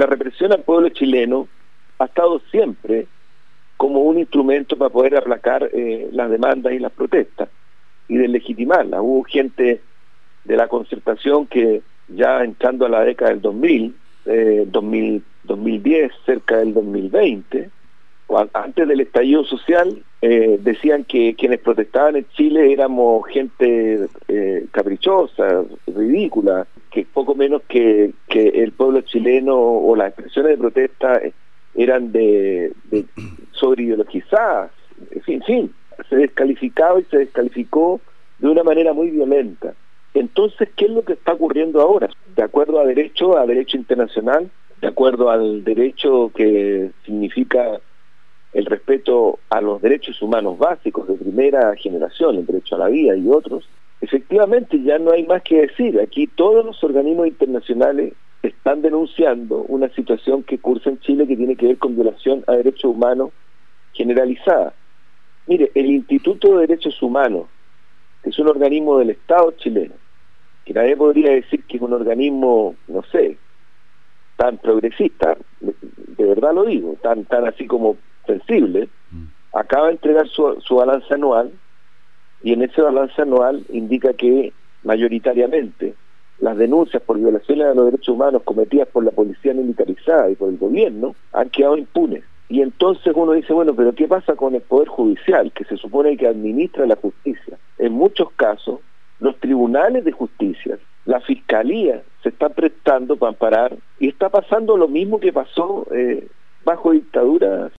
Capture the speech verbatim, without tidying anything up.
la represión al pueblo chileno ha estado siempre como un instrumento para poder aplacar eh, las demandas y las protestas y deslegitimarlas. Hubo gente de la Concertación que ya entrando a la década del dos mil, eh, dos mil, dos mil diez, cerca del dos mil veinte, antes del estallido social, eh, decían que quienes protestaban en Chile éramos gente eh, caprichosa, ridícula, que poco menos que, que el pueblo chileno o las expresiones de protesta eran de, de sobreideologizadas, en fin, en fin, se descalificaba y se descalificó de una manera muy violenta. Entonces, ¿qué es lo que está ocurriendo ahora? De acuerdo a derecho, a derecho internacional, de acuerdo al derecho que significa el respeto a los derechos humanos básicos de primera generación, el derecho a la vida y otros, efectivamente ya no hay más que decir. Aquí todos los organismos internacionales están denunciando una situación que cursa en Chile que tiene que ver con violación a derechos humanos generalizada. Mire, el Instituto de Derechos Humanos, que es un organismo del Estado chileno, que nadie podría decir que es un organismo, no sé, tan progresista, de verdad lo digo, tan, tan así como sensible, acaba de entregar su, su balance anual, y en ese balance anual indica que mayoritariamente las denuncias por violaciones a los derechos humanos cometidas por la policía militarizada y por el gobierno han quedado impunes. Y entonces uno dice, bueno, pero ¿qué pasa con el Poder Judicial, que se supone que administra la justicia? En muchos casos, los tribunales de justicia, la fiscalía, se están prestando para amparar, y está pasando lo mismo que pasó eh, bajo dictaduras